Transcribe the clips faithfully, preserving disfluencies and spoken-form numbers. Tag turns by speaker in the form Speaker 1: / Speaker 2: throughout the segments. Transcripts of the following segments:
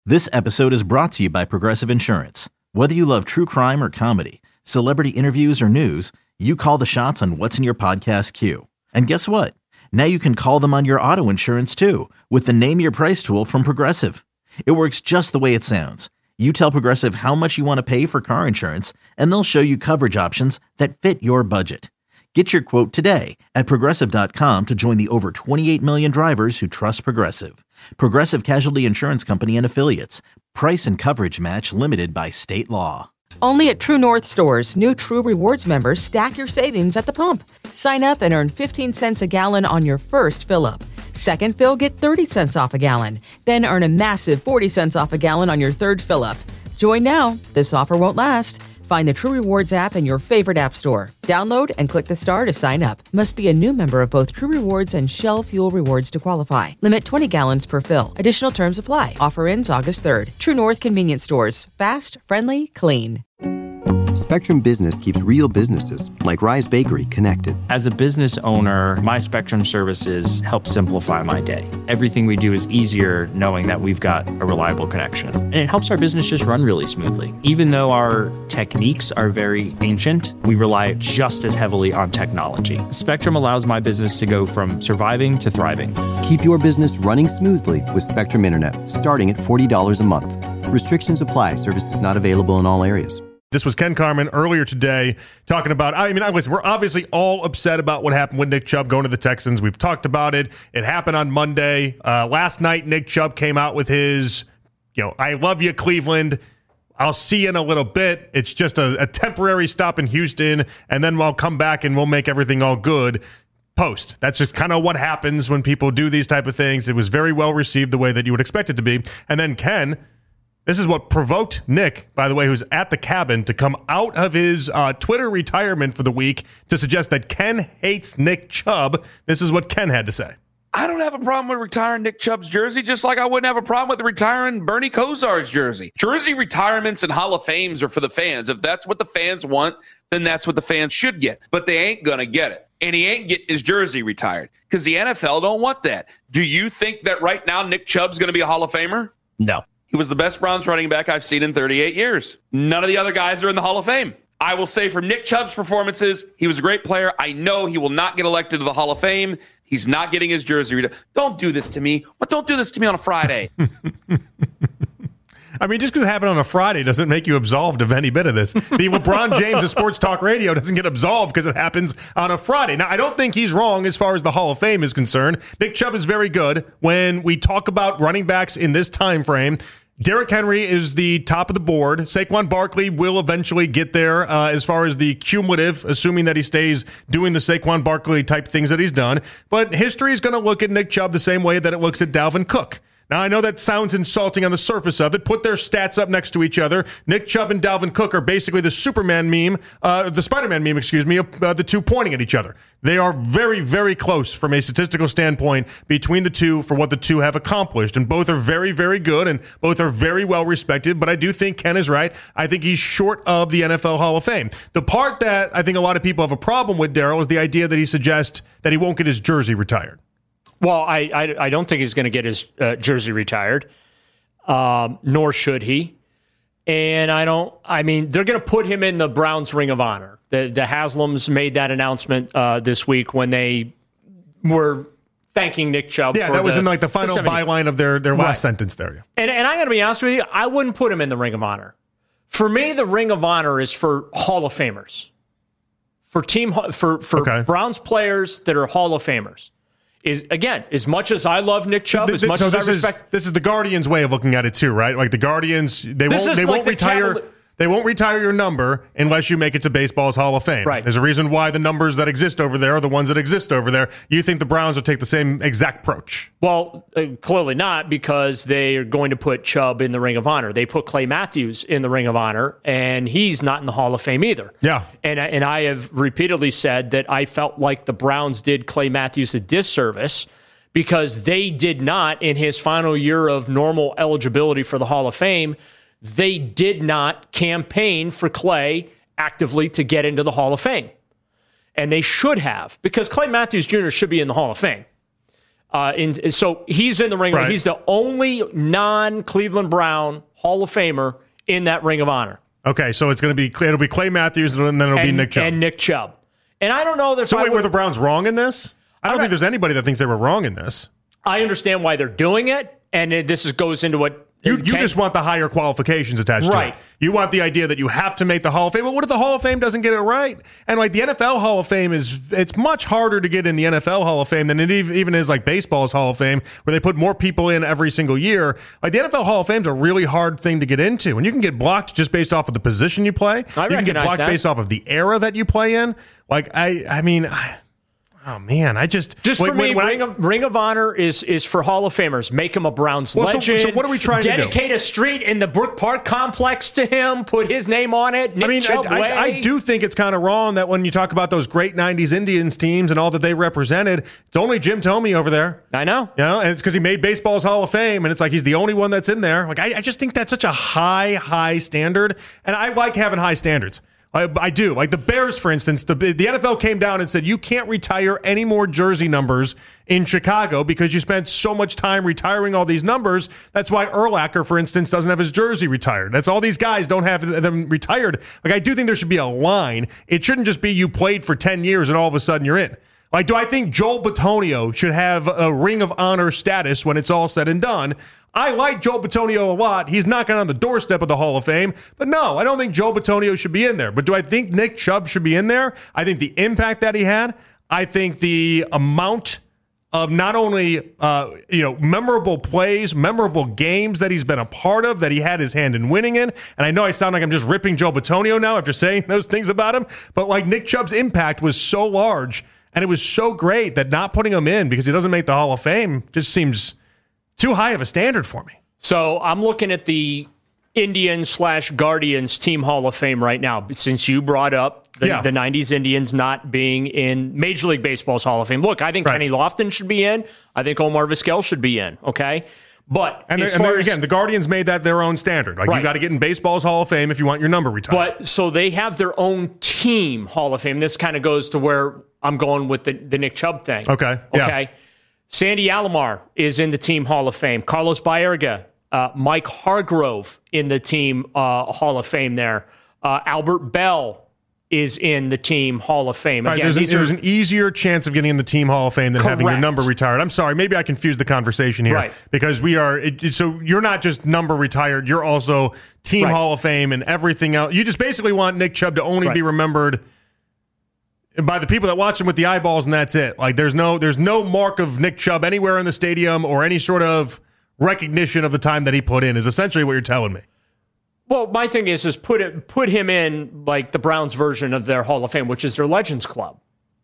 Speaker 1: This episode is brought to you by Progressive Insurance. Whether you love true crime or comedy, celebrity interviews or news, you call the shots on what's in your podcast queue. And guess what? Now you can call them on your auto insurance too with the Name Your Price tool from Progressive. It works just the way it sounds. You tell Progressive how much you want to pay for car insurance, and they'll show you coverage options that fit your budget. Get your quote today at Progressive dot com to join the over twenty-eight million drivers who trust Progressive. Progressive Casualty Insurance Company and Affiliates. Price and coverage match limited by state law.
Speaker 2: Only at True North stores, new True Rewards members stack your savings at the pump. Sign up and earn fifteen cents a gallon on your first fill-up. Second fill, get thirty cents off a gallon. Then earn a massive forty cents off a gallon on your third fill-up. Join now. This offer won't last. Find the True Rewards app in your favorite app store. Download and click the star to sign up. Must be a new member of both True Rewards and Shell Fuel Rewards to qualify. Limit twenty gallons per fill. Additional terms apply. Offer ends August third. True North Convenience Stores. Fast, friendly, clean.
Speaker 3: Spectrum Business keeps real businesses, like Rise Bakery, connected.
Speaker 4: As a business owner, my Spectrum services help simplify my day. Everything we do is easier knowing that we've got a reliable connection. And it helps our business just run really smoothly. Even though our techniques are very ancient, we rely just as heavily on technology. Spectrum allows my business to go from surviving to thriving.
Speaker 3: Keep your business running smoothly with Spectrum Internet, starting at forty dollars a month. Restrictions apply. Services not available in all areas.
Speaker 5: This was Ken Carman earlier today talking about, I mean, listen, we're obviously all upset about what happened with Nick Chubb going to the Texans. We've talked about it. It happened on Monday. Uh, last night, Nick Chubb came out with his, you know, I love you, Cleveland. I'll see you in a little bit. It's just a, a temporary stop in Houston, and then I'll come back and we'll make everything all good. Post. That's just kind of what happens when people do these type of things. It was very well received the way that you would expect it to be. And then Ken... This is what provoked Nick, by the way, who's at the cabin, to come out of his uh, Twitter retirement for the week to suggest that Ken hates Nick Chubb. This is what Ken had to say.
Speaker 6: I don't have a problem with retiring Nick Chubb's jersey, just like I wouldn't have a problem with retiring Bernie Kosar's jersey. Jersey retirements and Hall of Fames are for the fans. If that's what the fans want, then that's what the fans should get. But they ain't going to get it. And he ain't getting his jersey retired because the N F L don't want that. Do you think that right now Nick Chubb's going to be a Hall of Famer?
Speaker 4: No.
Speaker 6: He was the best Browns running back I've seen in thirty-eight years. None of the other guys are in the Hall of Fame. I will say from Nick Chubb's performances, he was a great player. I know he will not get elected to the Hall of Fame. He's not getting his jersey. Don't do this to me. What? Don't do this to me on a Friday.
Speaker 5: I mean, just because it happened on a Friday doesn't make you absolved of any bit of this. The LeBron James of Sports Talk Radio doesn't get absolved because it happens on a Friday. Now, I don't think he's wrong as far as the Hall of Fame is concerned. Nick Chubb is very good. When we talk about running backs in this time frame, Derrick Henry is the top of the board. Saquon Barkley will eventually get there uh, as far as the cumulative, assuming that he stays doing the Saquon Barkley type things that he's done. But history is going to look at Nick Chubb the same way that it looks at Dalvin Cook. Now, I know that sounds insulting on the surface of it. Put their stats up next to each other. Nick Chubb and Dalvin Cook are basically the Superman meme, uh, the Spider-Man meme, excuse me, uh, the two pointing at each other. They are very, very close from a statistical standpoint between the two for what the two have accomplished. And both are very, very good and both are very well respected. But I do think Ken is right. I think he's short of the N F L Hall of Fame. The part that I think a lot of people have a problem with, Daryl, is the idea that he suggests that he won't get his jersey retired.
Speaker 7: Well, I, I, I don't think he's going to get his uh, jersey retired, um, nor should he. And I don't, I mean, they're going to put him in the Browns Ring of Honor. The, the Haslams made that announcement uh, this week when they were thanking Nick Chubb.
Speaker 5: Yeah,
Speaker 7: for
Speaker 5: that was
Speaker 7: the,
Speaker 5: in like the final the byline of their, their last right. sentence there.
Speaker 7: And, and I got to be honest with you, I wouldn't put him in the Ring of Honor. For me, the Ring of Honor is for Hall of Famers. For team, for, for okay. Browns players that are Hall of Famers. Is again, as much as I love Nick Chubb, as much
Speaker 5: so
Speaker 7: as I
Speaker 5: this
Speaker 7: respect,
Speaker 5: is, this is the Guardians' way of looking at it too, right? Like the Guardians, they won't, they like won't the retire, Cavali- they won't retire your number unless you make it to baseball's Hall of Fame.
Speaker 7: Right.
Speaker 5: There's a reason why the numbers that exist over there are the ones that exist over there. You think the Browns will take the same exact approach?
Speaker 7: Well, uh, clearly not, because they are going to put Chubb in the Ring of Honor. They put Clay Matthews in the Ring of Honor, and he's not in the Hall of Fame either.
Speaker 5: Yeah.
Speaker 7: And and I have repeatedly said that I felt like the Browns did Clay Matthews a disservice, because they did not, in his final year of normal eligibility for the Hall of Fame, they did not campaign for Clay actively to get into the Hall of Fame. And they should have, because Clay Matthews Junior should be in the Hall of Fame. Uh, in, so he's in the Ring of
Speaker 5: Right.
Speaker 7: Honor. He's the only non-Cleveland Brown Hall of Famer in that Ring of Honor.
Speaker 5: Okay, so it's going to be it'll be Clay Matthews and then it'll
Speaker 7: and,
Speaker 5: be Nick Chubb.
Speaker 7: And Nick Chubb. And I don't know if
Speaker 5: so
Speaker 7: I
Speaker 5: wait,
Speaker 7: would,
Speaker 5: were the Browns wrong in this? I don't
Speaker 7: I'm
Speaker 5: think
Speaker 7: not-
Speaker 5: there's anybody that thinks they were wrong in this.
Speaker 7: I understand why they're doing it, and it, this is, goes into what
Speaker 5: You you
Speaker 7: Ken-
Speaker 5: just want the higher qualifications attached
Speaker 7: Right.
Speaker 5: to it. You want the idea that you have to make the Hall of Fame. But what if the Hall of Fame doesn't get it right? And like the N F L Hall of Fame is, it's much harder to get in the N F L Hall of Fame than it ev- even is like baseball's Hall of Fame, where they put more people in every single year. Like the N F L Hall of Fame is a really hard thing to get into, and you can get blocked just based off of the position you play.
Speaker 7: I
Speaker 5: you can get
Speaker 7: recognize
Speaker 5: blocked
Speaker 7: that.
Speaker 5: based off of the era that you play in. Like I, I mean. I, Oh man, I just
Speaker 7: Just
Speaker 5: when-
Speaker 7: for me,
Speaker 5: when I-
Speaker 7: Ring, of, Ring of Honor is is for Hall of Famers. Make him a Browns
Speaker 5: Well, so-
Speaker 7: legend.
Speaker 5: so what are we trying to do?
Speaker 7: Dedicate a street in the Brook Park complex to him. Put his name on it. Nick
Speaker 5: I mean,
Speaker 7: Chubb
Speaker 5: I, I,
Speaker 7: Way.
Speaker 5: I do think it's kind of wrong that when you talk about those great nineties Indians teams and all that they represented, it's only Jim Thome over there.
Speaker 7: I know.
Speaker 5: You know, and it's because he made baseball's Hall of Fame, and it's like he's the only one that's in there. Like, I, I just think that's such a high, high standard, and I like having high standards. I, I do. Like the Bears, for instance, the the N F L came down and said you can't retire any more jersey numbers in Chicago because you spent so much time retiring all these numbers. That's why Urlacher, for instance, doesn't have his jersey retired. That's all these guys don't have them retired. Like I do think there should be a line. It shouldn't just be you played for ten years and all of a sudden you're in. Like, do I think Joel Bitonio should have a Ring of Honor status when it's all said and done? I like Joel Bitonio a lot. He's knocking on the doorstep of the Hall of Fame. But no, I don't think Joel Bitonio should be in there. But do I think Nick Chubb should be in there? I think the impact that he had, I think the amount of not only uh, you know memorable plays, memorable games that he's been a part of, that he had his hand in winning in. And I know I sound like I'm just ripping Joel Bitonio now after saying those things about him. But like Nick Chubb's impact was so large, and it was so great that not putting him in because he doesn't make the Hall of Fame just seems too high of a standard for me.
Speaker 7: So I'm looking at the Indians slash Guardians Team Hall of Fame right now. Since you brought up the,
Speaker 5: Yeah.
Speaker 7: the nineties Indians not being in Major League Baseball's Hall of Fame. Look, I think
Speaker 5: Right.
Speaker 7: Kenny Lofton should be in. I think Omar Vizquel should be in. Okay, but
Speaker 5: And,
Speaker 7: as
Speaker 5: and
Speaker 7: far
Speaker 5: there,
Speaker 7: as,
Speaker 5: again, the Guardians made that their own standard. Like
Speaker 7: Right.
Speaker 5: you got to get in baseball's Hall of Fame if you want your number retired.
Speaker 7: But so they have their own team Hall of Fame. This kind of goes to where I'm going with the, the Nick Chubb thing.
Speaker 5: Okay, yeah.
Speaker 7: Okay. Sandy Alomar is in the team Hall of Fame. Carlos Baerga, uh, Mike Hargrove in the team uh, Hall of Fame there. Uh, Albert Bell is in the team Hall of Fame.
Speaker 5: Right,
Speaker 7: Again,
Speaker 5: there's, an,
Speaker 7: these are-
Speaker 5: there's an easier chance of getting in the team Hall of Fame than having your
Speaker 7: Correct.
Speaker 5: number retired. I'm sorry, maybe I confused the conversation here
Speaker 7: Right.
Speaker 5: because we are. It, it- so you're not just number retired; you're also team
Speaker 7: Right.
Speaker 5: Hall of Fame and everything else. You just basically want Nick Chubb to only
Speaker 7: Right.
Speaker 5: be remembered by the people that watch him with the eyeballs, and that's it. Like there's no there's no mark of Nick Chubb anywhere in the stadium or any sort of recognition of the time that he put in. Is essentially what you're telling me.
Speaker 7: Well, my thing is, is put it put him in like the Browns version of their Hall of Fame, which is their Legends Club.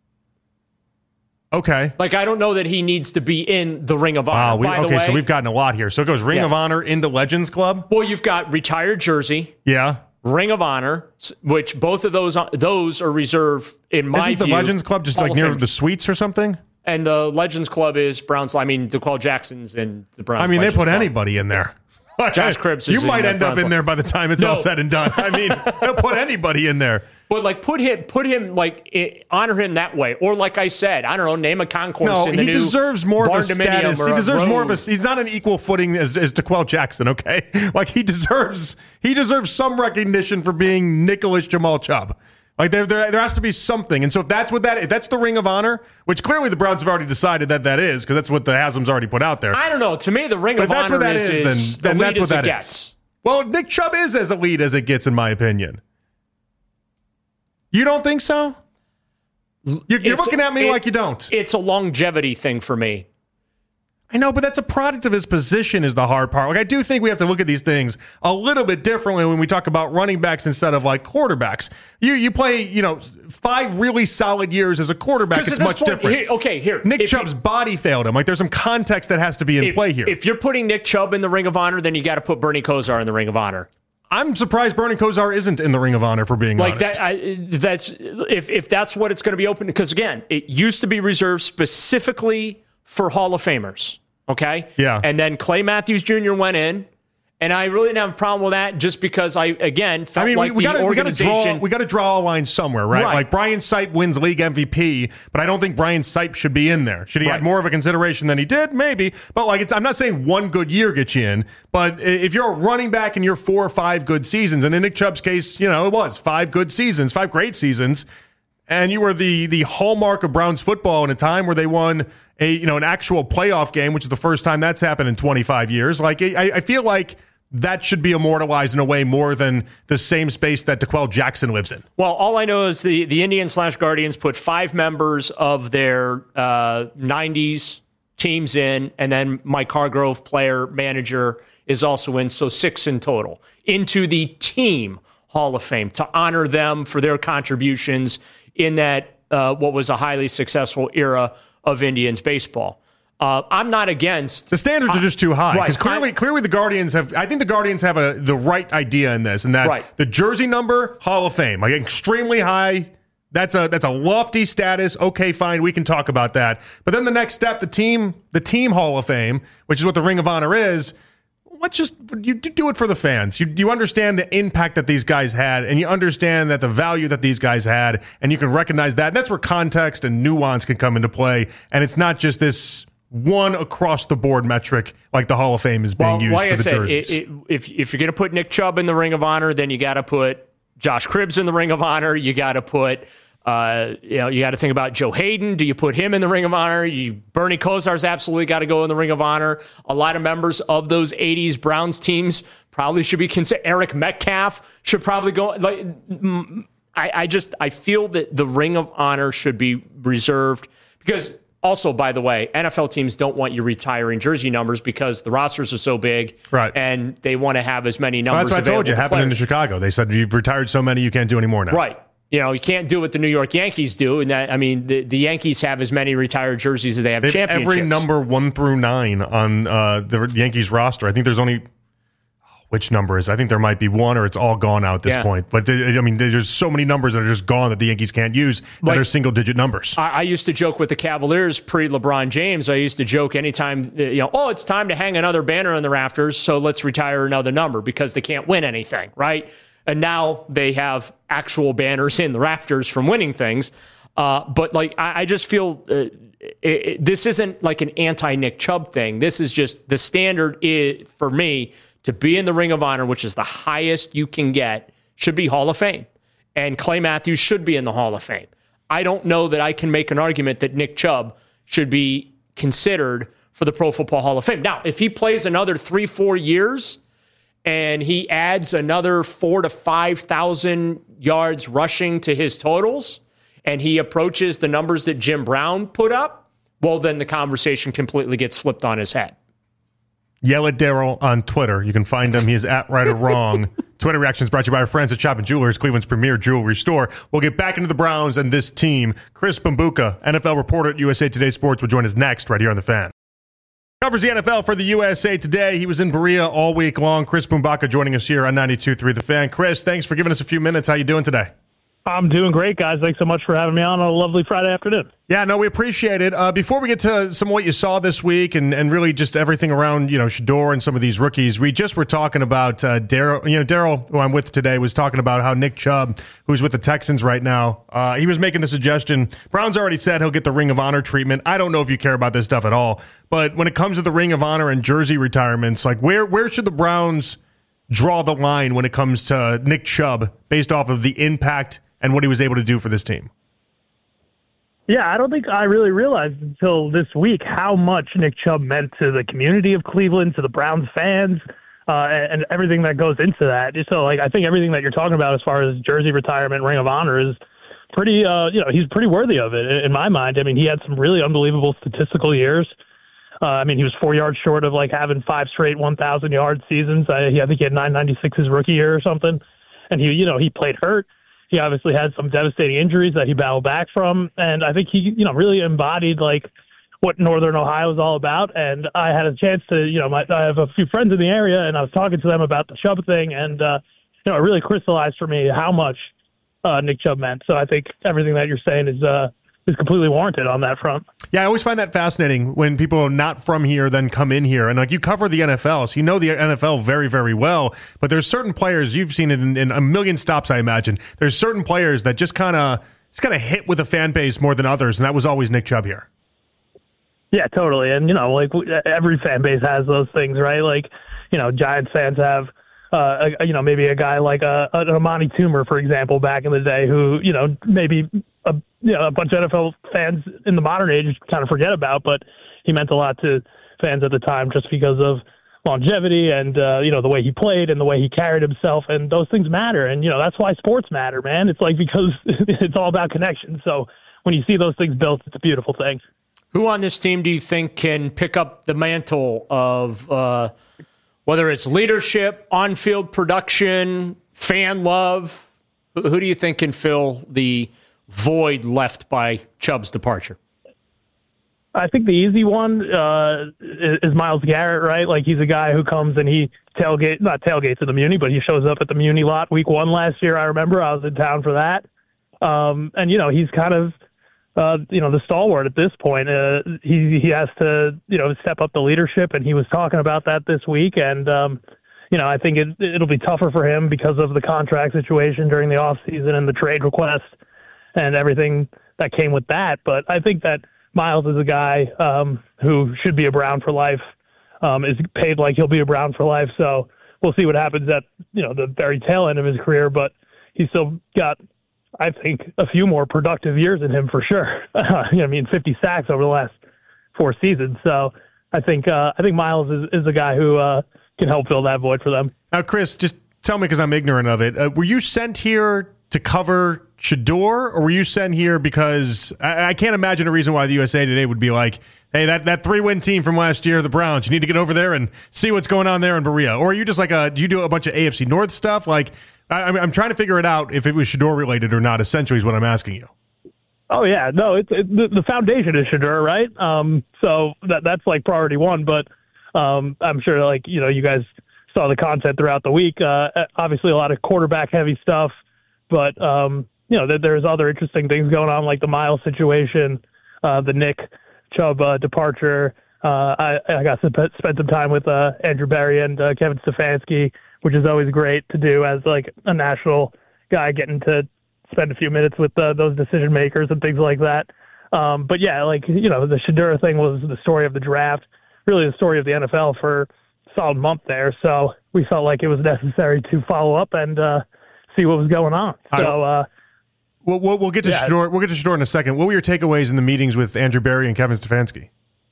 Speaker 5: Okay.
Speaker 7: Like I don't know that he needs to be in the Ring of Honor.
Speaker 5: Wow. We,
Speaker 7: by the
Speaker 5: okay,
Speaker 7: way.
Speaker 5: so we've gotten a lot here. So it goes Ring
Speaker 7: Yeah.
Speaker 5: of Honor into Legends Club.
Speaker 7: Well, you've got retired jersey,
Speaker 5: Yeah.
Speaker 7: Ring of Honor, s- which both of those those are reserved in my
Speaker 5: Isn't the
Speaker 7: view.
Speaker 5: Legends Club just
Speaker 7: Hall
Speaker 5: like
Speaker 7: of
Speaker 5: near
Speaker 7: Fame.
Speaker 5: the suites or something?
Speaker 7: And the Legends Club is Browns. I mean, the Call Jacksons and the Browns.
Speaker 5: I mean, they
Speaker 7: Legends
Speaker 5: put
Speaker 7: Club.
Speaker 5: anybody in there.
Speaker 7: Josh Cribbs is
Speaker 5: You
Speaker 7: in
Speaker 5: might
Speaker 7: the
Speaker 5: end up
Speaker 7: Browns
Speaker 5: in there by the time it's all
Speaker 7: No.
Speaker 5: said and done. I mean, they'll put anybody in there.
Speaker 7: But like, put him, put him, like, i- honor him that way, or like I said, I don't know, name a concourse.
Speaker 5: No,
Speaker 7: in the
Speaker 5: he
Speaker 7: new
Speaker 5: deserves more of a
Speaker 7: Barn Dominium
Speaker 5: status.
Speaker 7: or
Speaker 5: He
Speaker 7: a
Speaker 5: deserves more of a.
Speaker 7: Rose.
Speaker 5: He's not an equal footing as as DeQuell Jackson. Okay, like he deserves. He deserves some recognition for being Nicholas Jamal Chubb. Like there, there, there has to be something. And so if that's what that, if that's the Ring of Honor, which clearly the Browns have already decided that that is, because that's what the Haslam's already put out there.
Speaker 7: I don't know. To me, the Ring
Speaker 5: But
Speaker 7: of
Speaker 5: if that's
Speaker 7: Honor
Speaker 5: what that
Speaker 7: is,
Speaker 5: is,
Speaker 7: is
Speaker 5: then, then
Speaker 7: elite
Speaker 5: that's what
Speaker 7: as it
Speaker 5: that is.
Speaker 7: gets.
Speaker 5: Well, Nick Chubb is as elite as it gets, in my opinion. You don't think so? You're, you're
Speaker 7: It's-
Speaker 5: looking at me
Speaker 7: it-
Speaker 5: like you don't.
Speaker 7: It's a longevity thing for me.
Speaker 5: I know, but that's a product of his position is the hard part. Like I do think we have to look at these things a little bit differently when we talk about running backs instead of like quarterbacks. You you play, you know, five really solid years as a quarterback.
Speaker 7: 'Cause
Speaker 5: It's
Speaker 7: at this
Speaker 5: much
Speaker 7: point-
Speaker 5: different.
Speaker 7: here- okay, here.
Speaker 5: Nick
Speaker 7: if
Speaker 5: Chubb's
Speaker 7: you-
Speaker 5: body failed him. Like there's some context that has to be in
Speaker 7: if,
Speaker 5: play here.
Speaker 7: If you're putting Nick Chubb in the Ring of Honor, then you got to put Bernie Kosar in the Ring of Honor.
Speaker 5: I'm surprised Bernie Kosar isn't in the Ring of Honor, for being
Speaker 7: Like
Speaker 5: honest.
Speaker 7: that, I, that's if if that's what it's going to be open. Because again, it used to be reserved specifically for Hall of Famers. Okay,
Speaker 5: Yeah.
Speaker 7: and then Clay Matthews Junior went in, And I really didn't have a problem with that just because I, again, felt
Speaker 5: I mean,
Speaker 7: like
Speaker 5: we, we
Speaker 7: the
Speaker 5: gotta,
Speaker 7: organization...
Speaker 5: We got to draw, we got to draw a line somewhere, right?
Speaker 7: Right.
Speaker 5: Like, Brian Sipe wins league M V P, but I don't think Brian Sipe should be in there. Should he
Speaker 7: Right.
Speaker 5: have more of a consideration than he did? Maybe. But, like, it's, I'm not saying one good year gets you in, but if you're a running back and you're four or five good seasons, and in Nick Chubb's case, you know, it was five good seasons, five great seasons, and you were the the hallmark of Browns football in a time where they won a you know an actual playoff game, which is the first time that's happened in twenty-five years. Like, I, I feel like that should be immortalized in a way more than the same space that DeQuell Jackson lives in.
Speaker 7: Well, all I know is the, the Indians slash Guardians put five members of their uh, nineties teams in, and then Mike Hargrove, player, manager, is also in, so six in total, into the team Hall of Fame to honor them for their contributions in that uh, what was a highly successful era of Indians baseball. Uh, I'm not against
Speaker 5: the standards are just too high because
Speaker 7: right,
Speaker 5: clearly, clearly the Guardians have. I think the Guardians have a the right idea in this, and that
Speaker 7: right.
Speaker 5: the jersey number Hall of Fame, like extremely high. That's a that's a lofty status. Okay, fine, we can talk about that. But then the next step, the team the team Hall of Fame, which is what the Ring of Honor is. Let's just you do it for the fans. You you understand the impact that these guys had, and you understand that the value that these guys had, and you can recognize that. And that's where context and nuance can come into play, and it's not just this one across the board metric like the Hall of Fame is being
Speaker 7: well,
Speaker 5: used
Speaker 7: like
Speaker 5: for
Speaker 7: I
Speaker 5: the
Speaker 7: said,
Speaker 5: jerseys.
Speaker 7: It, it, if if you're going to put Nick Chubb in the Ring of Honor, then you got to put Josh Cribbs in the Ring of Honor. You got to put uh, you know you got to think about Joe Hayden. Do you put him in the Ring of Honor? You Bernie Kosar's absolutely got to go in the Ring of Honor. A lot of members of those eighties Browns teams probably should be considered. Eric Metcalf should probably go. Like I, I just I feel that the Ring of Honor should be reserved because. Also, by the way, N F L teams don't want you retiring jersey numbers because the rosters are so big,
Speaker 5: right?
Speaker 7: And they want to have as many numbers.
Speaker 5: Well, that's what I told you. It happened
Speaker 7: players.
Speaker 5: in Chicago. They said you've retired so many you can't do any more now.
Speaker 7: Right. You know, you can't do what the New York Yankees do. And that, I mean, the, the Yankees have as many retired jerseys as they have
Speaker 5: they have
Speaker 7: championships.
Speaker 5: every number one through nine on uh, the Yankees roster. I think there's only. Which number is? I think there might be one, or it's all gone out at this
Speaker 7: yeah.
Speaker 5: point. But I mean, there's so many numbers that are just gone that the Yankees can't use that
Speaker 7: like,
Speaker 5: are single-digit numbers.
Speaker 7: I, I used to joke with the Cavaliers pre-LeBron James. I used to joke anytime, you know, oh, it's time to hang another banner in the rafters, so let's retire another number because they can't win anything, right? And now they have actual banners in the rafters from winning things. Uh, but like, I, I just feel uh, it, it, this isn't like an anti-Nick Chubb thing. This is just the standard is, for me. To be in the Ring of Honor, which is the highest you can get, should be Hall of Fame. And Clay Matthews should be in the Hall of Fame. I don't know that I can make an argument that Nick Chubb should be considered for the Pro Football Hall of Fame. Now, if he plays another three, four years and he adds another four to five thousand yards rushing to his totals and he approaches the numbers that Jim Brown put up, well, then the conversation completely gets flipped on his head.
Speaker 5: Yell at Daryl on Twitter. You can find him. He is at Right or Wrong. Twitter reactions brought to you by our friends at Shop and Jewelers, Cleveland's premier jewelry store. We'll get back into the Browns and this team. Chris Bambuka, N F L reporter at U S A Today Sports, will join us next right here on The Fan. Covers the N F L for the U S A Today. He was in Berea all week long. Chris Bambuka joining us here on ninety-two point three The Fan. Chris, thanks for giving us a few minutes. How you doing today?
Speaker 8: I'm doing great, guys. Thanks so much for having me on on a lovely Friday afternoon.
Speaker 5: Yeah, no, we appreciate it. Uh, before we get to some of what you saw this week and, and really just everything around, you know, Shedeur and some of these rookies, we just were talking about uh, Daryl. You know, Daryl, who I'm with today, was talking about how Nick Chubb, who's with the Texans right now, uh, he was making the suggestion. Brown's already said he'll get the Ring of Honor treatment. I don't know if you care about this stuff at all, but when it comes to the Ring of Honor and jersey retirements, like where where should the Browns draw the line when it comes to Nick Chubb based off of the impact and what he was able to do for this team?
Speaker 8: Yeah, I don't think I really realized until this week how much Nick Chubb meant to the community of Cleveland, to the Browns fans, uh, and, and everything that goes into that. So, like, I think everything that you're talking about as far as jersey retirement, Ring of Honor is pretty, uh, you know, he's pretty worthy of it in, in my mind. I mean, he had some really unbelievable statistical years. Uh, I mean, he was four yards short of, like, having five straight one thousand yard seasons. I, I think he had nine ninety-six his rookie year or something. And he, you know, he played hurt. He obviously had some devastating injuries that he battled back from, and I think he, you know, really embodied like what Northern Ohio is all about. And I had a chance to, you know, my, I have a few friends in the area, and I was talking to them about the Chubb thing, and uh, you know, it really crystallized for me how much uh, Nick Chubb meant. So I think everything that you're saying is uh, is completely warranted on that front.
Speaker 5: Yeah, I always find that fascinating when people not from here then come in here. And like you cover the N F L, so you know the N F L very, very well. But there's certain players, you've seen it in, in a million stops, I imagine. There's certain players that just kind of just kind of hit with a fan base more than others, and that was always Nick Chubb here.
Speaker 8: Yeah, totally. And, you know, like every fan base has those things, right? Like, you know, Giants fans have, uh, a, you know, maybe a guy like a, an Amani Toomer, for example, back in the day who, you know, maybe a, you know, a bunch of N F L fans in the modern age kind of forget about, but he meant a lot to fans at the time just because of longevity and, uh, you know, the way he played and the way he carried himself. And those things matter. And, you know, that's why sports matter, man. It's like because it's all about connection. So when you see those things built, it's a beautiful thing.
Speaker 7: Who on this team do you think can pick up the mantle of uh, whether it's leadership, on-field production, fan love? Who, who do you think can fill the void left by Chubb's departure?
Speaker 8: I think the easy one uh, is, is Myles Garrett, right? Like he's a guy who comes and he tailgate, not tailgates at the Muni, but he shows up at the Muni lot week one last year. I remember I was in town for that. Um, and, you know, he's kind of, Uh, you know, the stalwart at this point. Uh, he he has to, you know, step up the leadership, and he was talking about that this week. And, um, you know, I think it, it'll be tougher for him because of the contract situation during the offseason and the trade request and everything that came with that. But I think that Myles is a guy um, who should be a Brown for life, um, is paid like he'll be a Brown for life. So we'll see what happens at, you know, the very tail end of his career. But he's still got, I think, a few more productive years in him for sure. Uh, you know, I mean, fifty sacks over the last four seasons. So I think uh, I think Myles is, is a guy who uh, can help fill that void for them.
Speaker 5: Now, Chris, just tell me because I'm ignorant of it. Uh, were you sent here to cover Shedeur, or were you sent here because I, I can't imagine a reason why the U S A Today would be like, hey, that, that three-win team from last year, the Browns, you need to get over there and see what's going on there in Berea. Or are you just like a, do you do a bunch of A F C North stuff? Like, I, I'm trying to figure it out if it was Shedeur related or not, essentially, is what I'm asking you.
Speaker 8: Oh, yeah. No, it's it, the, the foundation is Shedeur, right? Um, so that that's like priority one. But um, I'm sure, like, you know, you guys saw the content throughout the week. Uh, obviously, a lot of quarterback-heavy stuff. But, um, you know, there, there's other interesting things going on, like the Myles situation, uh, the Nick Chubb uh, departure. Uh, I, I got to spend some time with uh, Andrew Berry and uh, Kevin Stefanski, which is always great to do as like a national guy, getting to spend a few minutes with uh, those decision makers and things like that. Um, but yeah, like, you know, the Shedeur thing was the story of the draft, really the story of the N F L for a solid month there. So we felt like it was necessary to follow up and uh, see what was going on. So uh,
Speaker 5: we'll, we'll, we'll get to yeah. Shedeur. We'll get to Shedeur in a second. What were your takeaways in the meetings with Andrew Berry and Kevin Stefanski?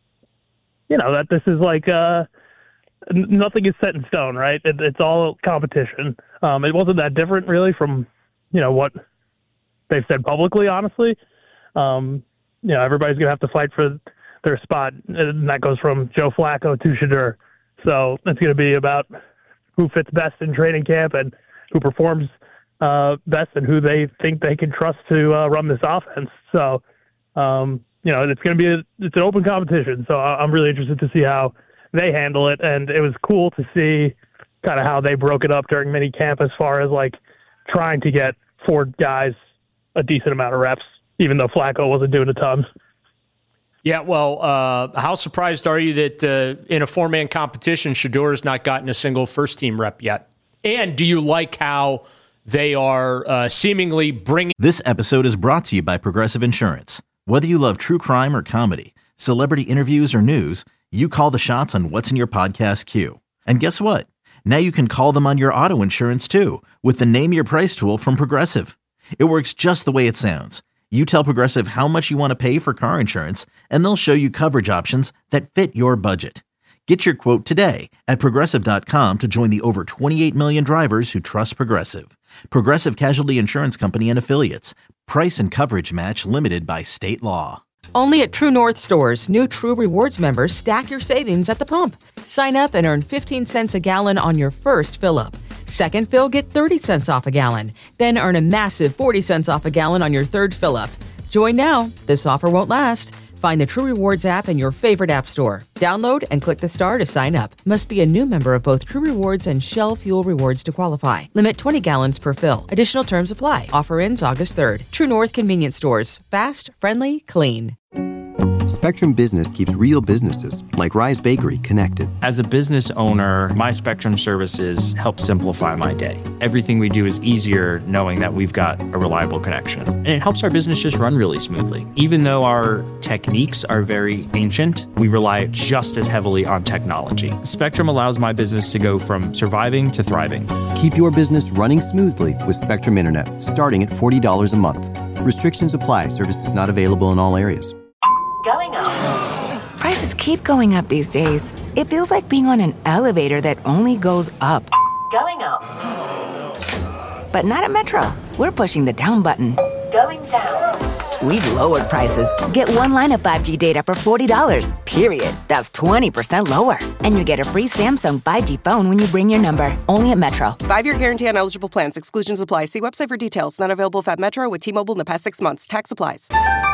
Speaker 8: You know, that this is like uh, nothing is set in stone, right? It, it's all competition. Um, it wasn't that different, really, from, you know, what they've said publicly, honestly. Um, you know, everybody's going to have to fight for their spot, and that goes from Joe Flacco to Shedeur. So it's going to be about who fits best in training camp and who performs uh, best and who they think they can trust to uh, run this offense. So, um, you know, it's going to be a, it's an open competition. So I'm really interested to see how they handle it. And it was cool to see kind of how they broke it up during mini camp as far as like trying to get four guys a decent amount of reps, even though Flacco wasn't doing a ton.
Speaker 7: Yeah, well, uh, how surprised are you that uh, in a four-man competition, Shedeur has not gotten a single first-team rep yet? And do you like how they are uh, seemingly bringing...
Speaker 1: This episode is brought to you by Progressive Insurance. Whether you love true crime or comedy, celebrity interviews or news, you call the shots on what's in your podcast queue. And guess what? Now you can call them on your auto insurance too with the Name Your Price tool from Progressive. It works just the way it sounds. You tell Progressive how much you want to pay for car insurance, and they'll show you coverage options that fit your budget. Get your quote today at Progressive dot com to join the over twenty-eight million drivers who trust Progressive. Progressive Casualty Insurance Company and Affiliates. Price and coverage match limited by state law.
Speaker 2: Only at True North stores, new True Rewards members stack your savings at the pump. Sign up and earn fifteen cents a gallon on your first fill-up. Second fill, get thirty cents off a gallon. Then earn a massive forty cents off a gallon on your third fill-up. Join now. This offer won't last. Find the True Rewards app in your favorite app store. Download and click the star to sign up. Must be a new member of both True Rewards and Shell Fuel Rewards to qualify. Limit twenty gallons per fill. Additional terms apply. Offer ends August third. True North Convenience Stores. Fast, friendly, clean.
Speaker 3: Spectrum Business keeps real businesses, like Rise Bakery, connected.
Speaker 4: As a business owner, my Spectrum services help simplify my day. Everything we do is easier knowing that we've got a reliable connection. And it helps our business just run really smoothly. Even though our techniques are very ancient, we rely just as heavily on technology. Spectrum allows my business to go from surviving to thriving.
Speaker 3: Keep your business running smoothly with Spectrum Internet, starting at forty dollars a month. Restrictions apply. Services not available in all areas.
Speaker 9: Going up. Prices keep going up these days. It feels like being on an elevator that only goes up. Going up. But not at Metro. We're pushing the down button. Going down. We've lowered prices. Get one line of five G data for forty dollars, period. That's twenty percent lower. And you get a free Samsung five G phone when you bring your number. Only at Metro.
Speaker 10: Five-year guarantee on eligible plans. Exclusions apply. See website for details. Not available if at Metro with T-Mobile in the past six months. Tax applies.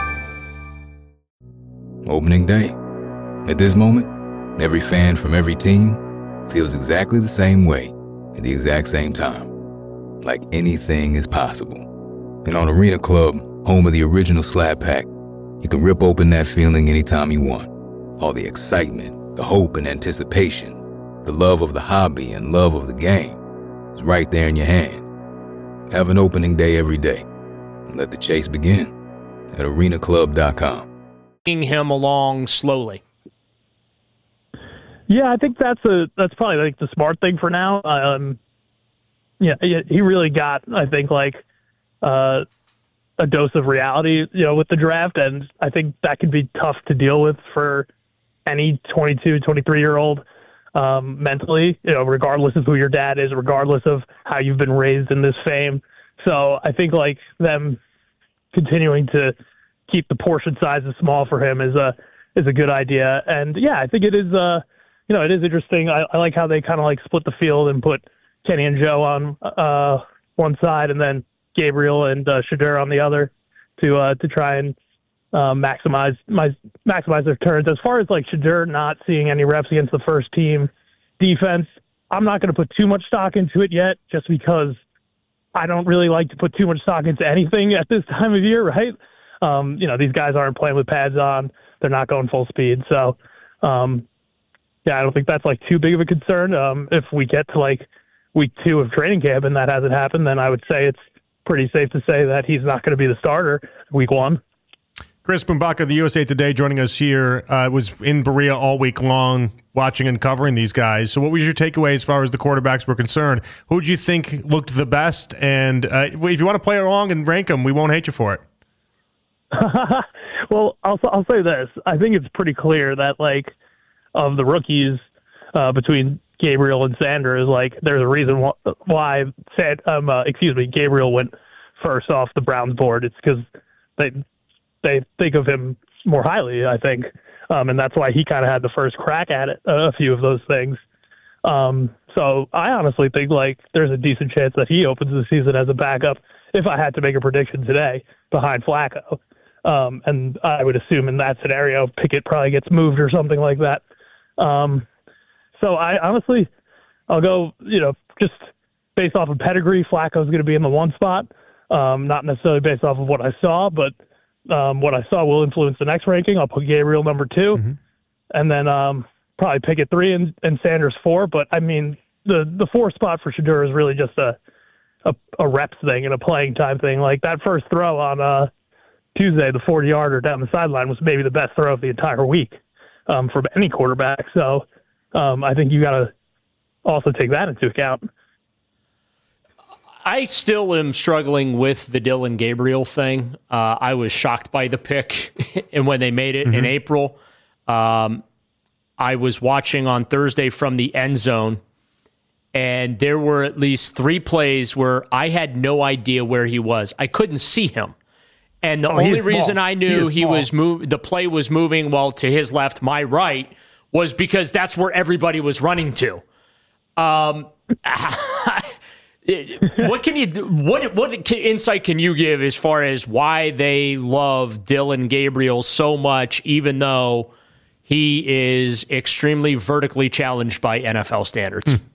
Speaker 11: Opening day. At this moment, every fan from every team feels exactly the same way at the exact same time. Like anything is possible. And on Arena Club, home of the original Slab Pack, you can rip open that feeling anytime you want. All the excitement, the hope and anticipation, the love of the hobby and love of the game is right there in your hand. Have an opening day every day. And let the chase begin at arena club dot com.
Speaker 7: Him along slowly.
Speaker 8: Yeah, I think that's a that's probably like the smart thing for now. Um, yeah, he really got, I think, like uh, a dose of reality, you know, with the draft, and I think that could be tough to deal with for any twenty-two, twenty-three-year-old um, mentally, you know, regardless of who your dad is, regardless of how you've been raised in this fame. So I think like them continuing to keep the portion sizes small for him is a is a good idea. And yeah, I think it is uh you know it is interesting. I, I like how they kind of like split the field and put Kenny and Joe on uh one side and then Gabriel and uh, Shedeur on the other to uh to try and uh, maximize my maximize their turns. As far as like Shedeur not seeing any reps against the first team defense, I'm not going to put too much stock into it yet, just because I don't really like to put too much stock into anything at this time of year, right? Um, you know, these guys aren't playing with pads on. They're not going full speed. So, um, yeah, I don't think that's like too big of a concern. Um, if we get to like week two of training camp and that hasn't happened, then I would say it's pretty safe to say that he's not going to be the starter week one.
Speaker 5: Chris Bumbaka of the U S A Today joining us here. Uh, was in Berea all week long watching and covering these guys. So what was your takeaway as far as the quarterbacks were concerned? Who do you think looked the best? And uh, if you want to play along and rank them, we won't hate you for it.
Speaker 8: Well, I'll I'll say this. I think it's pretty clear that like of the rookies uh, between Gabriel and Sanders, like there's a reason wh- why Sand, um uh, excuse me Gabriel went first off the Browns board. It's because they they think of him more highly, I think, um, and that's why he kind of had the first crack at it. Uh, a few of those things. Um, so I honestly think like there's a decent chance that he opens the season as a backup. If I had to make a prediction today, behind Flacco. Um, and I would assume in that scenario, Pickett probably gets moved or something like that. Um, so I honestly, I'll go, you know, just based off of pedigree, Flacco's going to be in the one spot. Um, not necessarily based off of what I saw, but um, what I saw will influence the next ranking. I'll put Gabriel number two, mm-hmm. and then um, probably Pickett three and, and Sanders four. But I mean, the, the four spot for Shedeur is really just a, a, a reps thing and a playing time thing. Like that first throw on uh, Tuesday, the forty-yarder down the sideline was maybe the best throw of the entire week um, from any quarterback. So um, I think you got to also take that into account.
Speaker 7: I still am struggling with the Dillon Gabriel thing. Uh, I was shocked by the pick and when they made it mm-hmm. in April. Um, I was watching on Thursday from the end zone, and there were at least three plays where I had no idea where he was. I couldn't see him. And the oh, only reason small. I knew he, he was move, the play was moving well to his left, my right, was because that's where everybody was running to. Um, what can you do, what what insight can you give as far as why they love Dillon Gabriel so much, even though he is extremely vertically challenged by N F L standards?
Speaker 8: Hmm.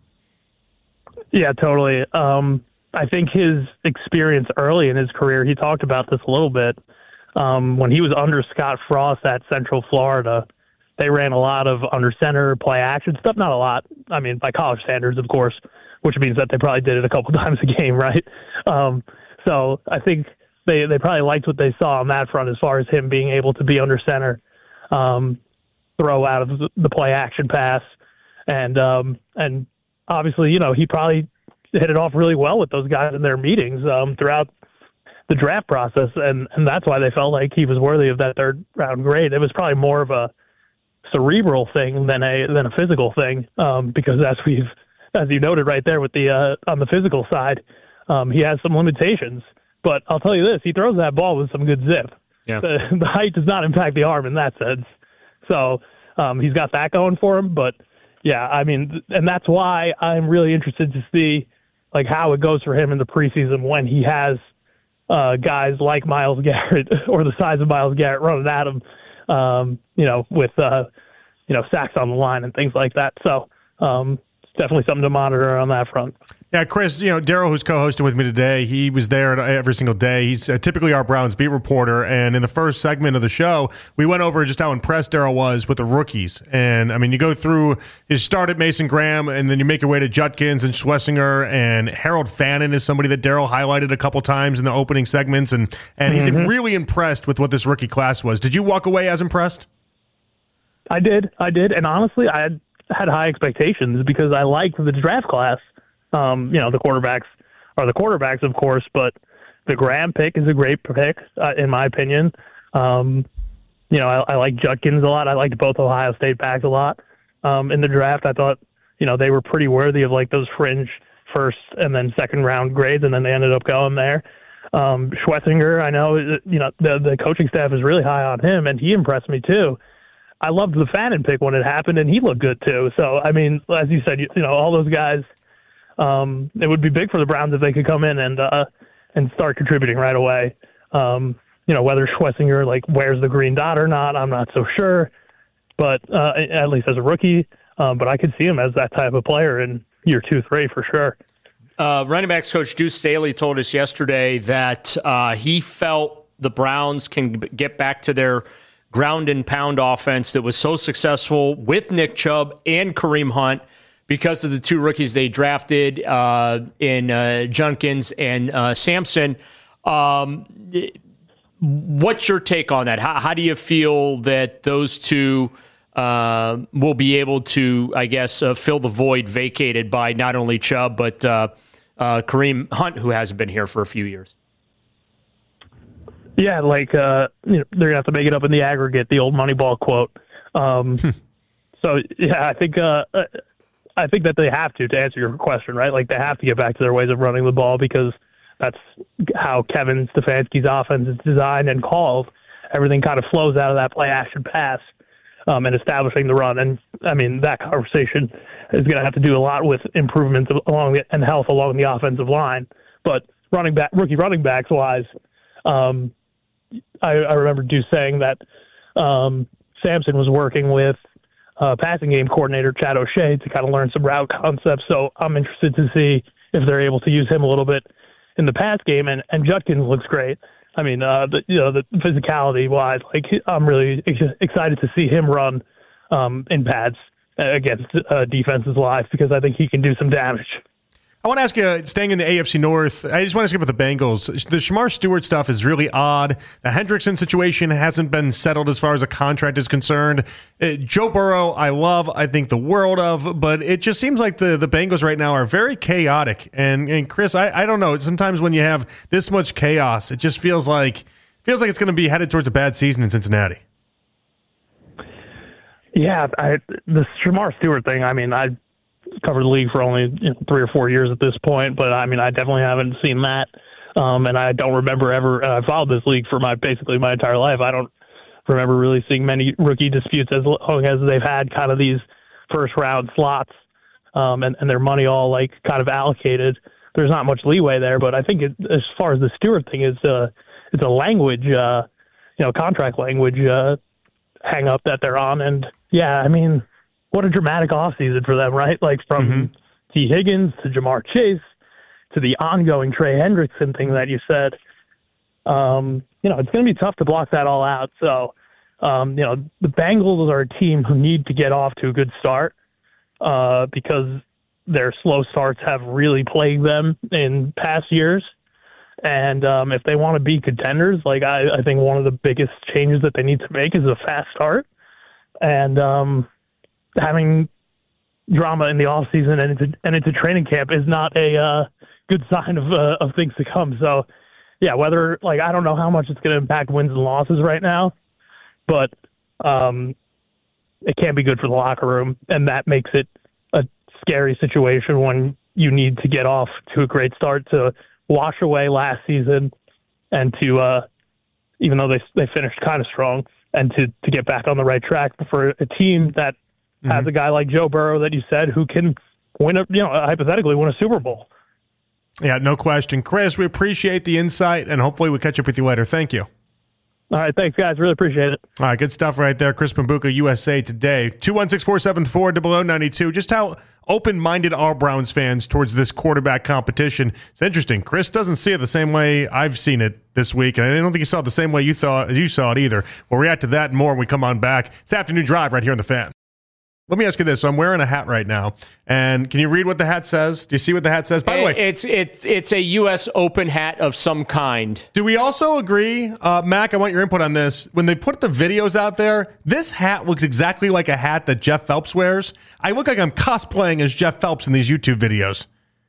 Speaker 8: Yeah, totally. Um, I think his experience early in his career, he talked about this a little bit. Um, when he was under Scott Frost at Central Florida, they ran a lot of under center play action stuff. Not a lot. I mean, by college standards, of course, which means that they probably did it a couple times a game, right? Um, so I think they, they probably liked what they saw on that front as far as him being able to be under center, um, throw out of the, the play action pass. And, um, and obviously, you know, he probably hit it off really well with those guys in their meetings um, throughout the draft process. And, and that's why they felt like he was worthy of that third round grade. It was probably more of a cerebral thing than a, than a physical thing. Um, because as we've, as you noted right there with the, uh, on the physical side, um, he has some limitations, but I'll tell you this, he throws that ball with some good zip.
Speaker 7: Yeah.
Speaker 8: The, the height does not impact the arm in that sense. So um, he's got that going for him, but yeah, I mean, and that's why I'm really interested to see like how it goes for him in the preseason when he has uh, guys like Myles Garrett or the size of Myles Garrett running at him, um, you know, with, uh, you know, sacks on the line and things like that. So um, it's definitely something to monitor on that front.
Speaker 5: Yeah, Chris, you know, Daryl, who's co-hosting with me today, he was there every single day. He's uh, typically our Browns beat reporter, and in the first segment of the show, we went over just how impressed Daryl was with the rookies. And, I mean, you go through, you start at Mason Graham, and then you make your way to Judkins and Schlesinger, and Harold Fannin is somebody that Daryl highlighted a couple times in the opening segments, and, and he's mm-hmm. really impressed with what this rookie class was. Did you walk away as impressed?
Speaker 8: I did. I did, and honestly, I had, had high expectations because I liked the draft class. Um, you know, the quarterbacks are the quarterbacks, of course, but the Graham pick is a great pick, uh, in my opinion. Um, you know, I, I like Judkins a lot. I liked both Ohio State backs a lot. Um, in the draft, I thought, you know, they were pretty worthy of like those fringe first and then second round grades, and then they ended up going there. Um, Schlesinger, I know, you know, the, the coaching staff is really high on him, and he impressed me too. I loved the Fannin pick when it happened, and he looked good too. So, I mean, as you said, you, you know, all those guys, Um, it would be big for the Browns if they could come in and uh, and start contributing right away. Um, you know, whether Schlesinger like wears the green dot or not, I'm not so sure. But uh, at least as a rookie, um, but I could see him as that type of player in year two, three for sure.
Speaker 7: Uh, running backs coach Deuce Staley told us yesterday that uh, he felt the Browns can get back to their ground and pound offense that was so successful with Nick Chubb and Kareem Hunt, because of the two rookies they drafted uh, in uh, Judkins and uh, Sampson. Um, what's your take on that? How, how do you feel that those two uh, will be able to, I guess, uh, fill the void vacated by not only Chubb, but uh, uh, Kareem Hunt, who hasn't been here for a few years?
Speaker 8: Yeah, like uh, you know, they're going to have to make it up in the aggregate, the old Moneyball quote. Um, so, yeah, I think uh, – I think that they have to, to answer your question, right? Like they have to get back to their ways of running the ball because that's how Kevin Stefanski's offense is designed and called. Everything kind of flows out of that play action pass um, and establishing the run. And I mean, that conversation is going to have to do a lot with improvements along the, and health along the offensive line. But running back, rookie running backs wise, um, I, I remember Deuce saying that um, Sampson was working with Uh, passing game coordinator Chad O'Shea to kind of learn some route concepts. So I'm interested to see if they're able to use him a little bit in the pass game. And, and Judkins looks great. I mean, uh, the, you know, the physicality wise, like I'm really ex- excited to see him run um, in pads against uh, defenses live because I think he can do some damage.
Speaker 5: I want to ask you, staying in the A F C North, I just want to ask you about the Bengals. The Shamar Stewart stuff is really odd. The Hendrickson situation hasn't been settled as far as a contract is concerned. Uh, Joe Burrow, I love, I think the world of, but it just seems like the, the Bengals right now are very chaotic. And, and Chris, I, I don't know. Sometimes when you have this much chaos, it just feels like feels like it's going to be headed towards a bad season in Cincinnati.
Speaker 8: Yeah, I, the Shamar Stewart thing, I mean, I covered the league for only you know, three or four years at this point, but I mean, I definitely haven't seen that. Um, and I don't remember ever, uh, I followed this league for my, basically my entire life. I don't remember really seeing many rookie disputes as long as they've had kind of these first round slots, um, and, and their money all like kind of allocated there's not much leeway there. But I think it, as far as the Stewart thing is, uh, it's a language, uh, you know, contract language uh, hang up that they're on. And yeah, I mean, what a dramatic offseason for them, right? Like from mm-hmm. T. Higgins to Jamar Chase to the ongoing Trey Hendrickson thing that you said. Um, you know, it's going to be tough to block that all out. So, um, you know, the Bengals are a team who need to get off to a good start uh, because their slow starts have really plagued them in past years. And um, if they want to be contenders, like I, I think one of the biggest changes that they need to make is a fast start. And um, having drama in the off season and into, and into training camp is not a uh, good sign of uh, of things to come. So, yeah, whether like I don't know how much it's going to impact wins and losses right now, but um, it can't be good for the locker room, and that makes it a scary situation when you need to get off to a great start to wash away last season and to, uh, even though they they finished kind of strong, and to, to get back on the right track for a team that mm-hmm. has a guy like Joe Burrow that you said who can win a, you know, hypothetically win a Super Bowl.
Speaker 5: Yeah, no question. Chris, we appreciate the insight, and hopefully we'll catch up with you later. Thank you.
Speaker 8: All right, thanks, guys. Really appreciate it.
Speaker 5: All right, good stuff right there. Chris Mambuka, U S A Today. two one six, four seven four, zero zero nine two. Just how open-minded are Browns fans towards this quarterback competition? It's interesting. Chris doesn't see it the same way I've seen it this week, and I don't think he saw it the same way you thought you saw it either. We'll react to that and more when we come on back. It's Afternoon Drive right here on The Fan. Let me ask you this. So I'm wearing a hat right now, and can you read what the hat says? Do you see what the hat says? By the way,
Speaker 7: it's it's it's a U S Open hat of some kind.
Speaker 5: Do we also agree, uh, Mac, I want your input on this. When they put the videos out there, this hat looks exactly like a hat that Jeff Phelps wears. I look like I'm cosplaying as Jeff Phelps in these YouTube videos.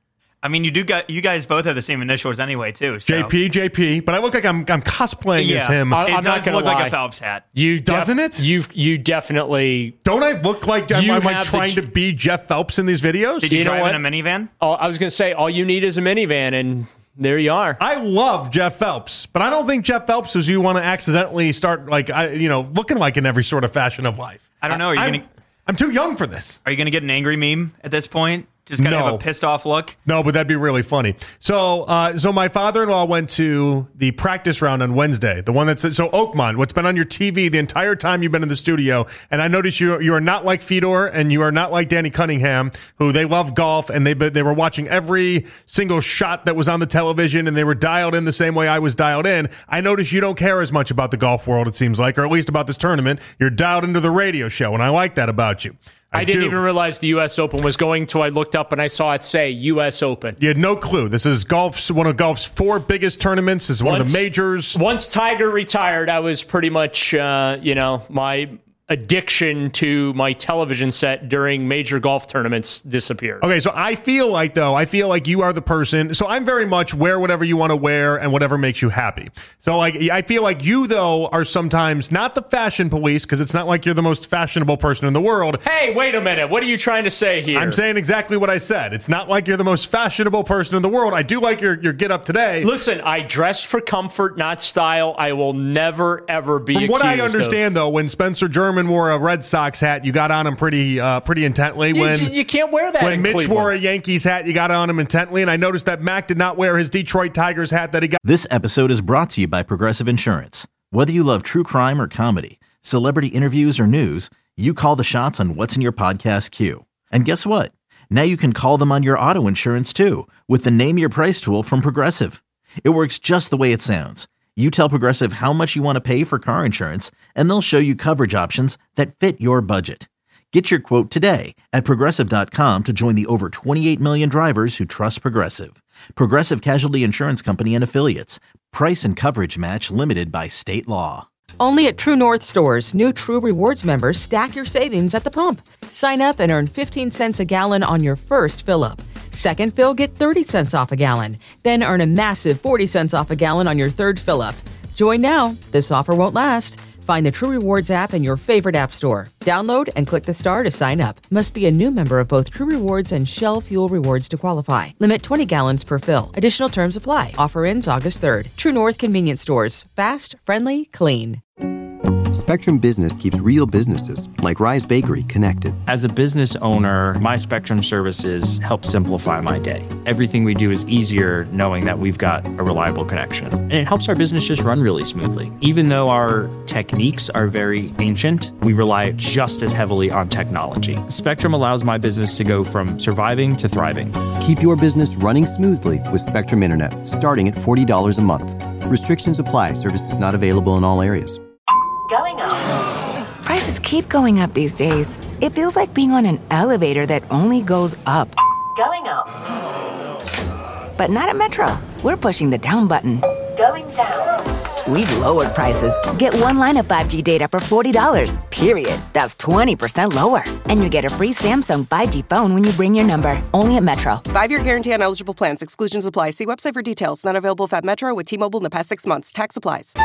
Speaker 12: I mean, you do got you guys both have the same initials anyway, too. So.
Speaker 5: J P, J P, but I look like I'm I'm cosplaying
Speaker 12: yeah.
Speaker 5: as him.
Speaker 12: I,
Speaker 5: it
Speaker 12: I'm
Speaker 5: does
Speaker 12: not
Speaker 5: look
Speaker 12: lie.
Speaker 5: like
Speaker 12: like a Phelps hat.
Speaker 7: You def-
Speaker 5: doesn't it?
Speaker 7: You you definitely
Speaker 5: don't. I look like I'm, I'm like trying
Speaker 7: the,
Speaker 5: to be Jeff Phelps in these videos.
Speaker 12: Did you, you drive in a minivan?
Speaker 7: Oh, I was going to say all you need is a minivan, and there you are.
Speaker 5: I love Jeff Phelps, but I don't think Jeff Phelps is you want to accidentally start like I, you know looking like in every sort of fashion of life.
Speaker 12: I don't know. Are you
Speaker 5: I'm,
Speaker 12: gonna?
Speaker 5: I'm too young for this.
Speaker 12: Are you going to get an angry meme at this point? Just got to
Speaker 5: no.
Speaker 12: have a pissed off look?
Speaker 5: No, but that'd be really funny. So uh, so my father-in-law went to the practice round on Wednesday, the one that's, so Oakmont, what's been on your T V the entire time you've been in the studio, and I noticed you you are not like Fedor, and you are not like Danny Cunningham, who they love golf, and they they were watching every single shot that was on the television, and they were dialed in the same way I was dialed in. I noticed you don't care as much about the golf world, it seems like, or at least about this tournament. You're dialed into the radio show, and I like that about you. I,
Speaker 7: I didn't
Speaker 5: do.
Speaker 7: even realize the U S Open was going until I looked up and I saw it say U S Open.
Speaker 5: You had no clue. This is golf's one of golf's four biggest tournaments. This is one
Speaker 7: once,
Speaker 5: of the majors.
Speaker 7: Once Tiger retired, I was pretty much, uh, you know, my addiction to my television set during major golf tournaments disappeared.
Speaker 5: Okay, so I feel like, though, I feel like you are the person. So I'm very much wear whatever you want to wear and whatever makes you happy. So like, I feel like you, though, are sometimes not the fashion police, because it's not like you're the most fashionable person in the world.
Speaker 7: Hey, wait a minute. What are you trying to say here?
Speaker 5: I'm saying exactly what I said. It's not like you're the most fashionable person in the world. I do like your, your get up today.
Speaker 7: Listen, I dress for comfort, not style. I will never, ever be
Speaker 5: From
Speaker 7: accused
Speaker 5: what I understand,
Speaker 7: of...
Speaker 5: though, when Spencer German wore a Red Sox hat, you got on him pretty uh, pretty intently.
Speaker 7: You,
Speaker 5: when
Speaker 7: you can't wear that
Speaker 5: When
Speaker 7: in
Speaker 5: Mitch
Speaker 7: Cleveland.
Speaker 5: wore a Yankees hat, you got on him intently. And I noticed that Mac did not wear his Detroit Tigers hat that he got.
Speaker 1: This episode is brought to you by Progressive Insurance. Whether you love true crime or comedy, celebrity interviews or news, you call the shots on what's in your podcast queue. And guess what? Now you can call them on your auto insurance too with the Name Your Price tool from Progressive. It works just the way it sounds. You tell Progressive how much you want to pay for car insurance, and they'll show you coverage options that fit your budget. Get your quote today at Progressive dot com to join the over twenty-eight million drivers who trust Progressive. Progressive Casualty Insurance Company and Affiliates. Price and coverage match limited by state law.
Speaker 2: Only at True North stores, new True Rewards members stack your savings at the pump. Sign up and earn fifteen cents a gallon on your first fill-up. Second fill, get thirty cents off a gallon. Then earn a massive forty cents off a gallon on your third fill-up. Join now. This offer won't last. Find the True Rewards app in your favorite app store. Download and click the star to sign up. Must be a new member of both True Rewards and Shell Fuel Rewards to qualify. Limit twenty gallons per fill. Additional terms apply. Offer ends August third. True North Convenience Stores. Fast, friendly, clean.
Speaker 3: Spectrum Business keeps real businesses, like Rise Bakery, connected.
Speaker 4: As a business owner, my Spectrum services help simplify my day. Everything we do is easier knowing that we've got a reliable connection. And it helps our business just run really smoothly. Even though our techniques are very ancient, we rely just as heavily on technology. Spectrum allows my business to go from surviving to thriving.
Speaker 3: Keep your business running smoothly with Spectrum Internet, starting at forty dollars a month. Restrictions apply. Services not available in all areas.
Speaker 9: Going up. Prices keep going up these days. It feels like being on an elevator that only goes up. Going up. But not at Metro. We're pushing the down button. Going down. We've lowered prices. Get one line of five G data for forty dollars, period. That's twenty percent lower. And you get a free Samsung five G phone when you bring your number. Only at Metro.
Speaker 10: Five-year guarantee on eligible plans. Exclusions apply. See website for details. Not available at Metro with T-Mobile in the past six months. Tax applies.